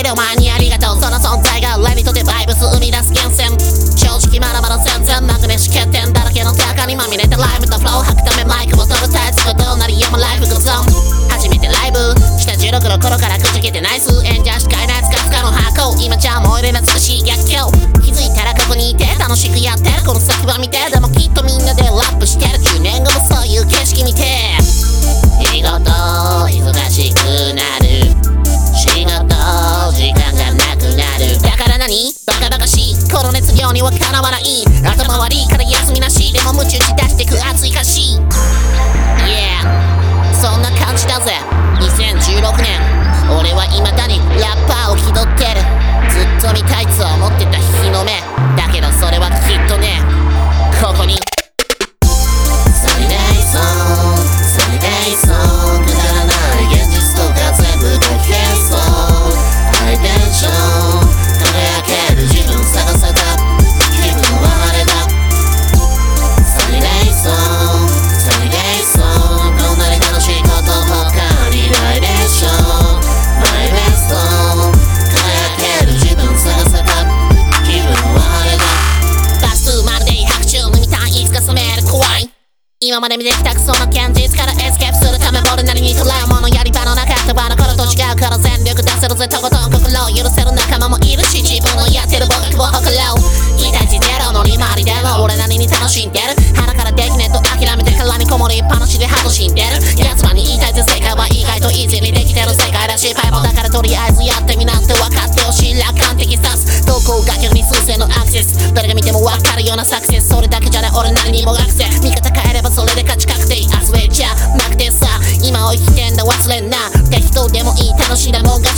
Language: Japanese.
けるお前にありがとう。その存在がラビットでバイブス生み出す源泉。正直まだまだ全然なくねし欠点だらけの手垢にまみれたライブとフロー吐くためマイクを取るタイツがどうなりやまライフグゾン。初めてライブした16の頃からくじけてナイス演者しかいないつかつかの箱。今じゃ燃える美しい逆境。気づいたらここにいて楽しくやってるこの先は見て。でもきっとみんなでラップしてる10年後もそういう景色見て。仕事忙しくなる。仕事時間がなくなる。だから何バカバカしいこの熱量にはかなわない。頭悪いから休みなし。でも夢中し出してく熱い歌詞。 Yeah そんな感じだぜ。2016年俺は未だにラッパーを気取ってる。ずっと見たいと思ってた日の目だけどそれはきっとねここにサニデイソンサニデイソンくだらない現実とか全部で消そうハイテンション輝ける自分探せた気分はあれだサニデイソンサニデイソンこんなに楽しいこと他にないでしょマイベスト輝ける自分探せた気分はあれだバス2まるで白昼飲みたいいつか染める怖い今まで見てきたクソの現実からエスケープするため俺なりに捉え物やり場のなかった場の頃と違うから全力出せるぜとことん心を許せる仲間もいるし自分のやってる僕を誇ろう期待値ゼロの利回りでも俺なりに楽しんでる鼻からできねえと諦めて殻にこもりっぱなしで楽しんでる奴らに言いたいぜ正解は意外とイージーにできてる世界らしいパイプだからとりあえずやってみなって分かってほしい楽観的スタンス投稿が逆に数勢のアクセス誰が見ても分かるようなサクセスそれだけじゃね俺なりにも学生味方変えればそれで勝ち確定明日へじゃなくてさ今を生きてんだ忘れんな適当でもいい楽しいだもんが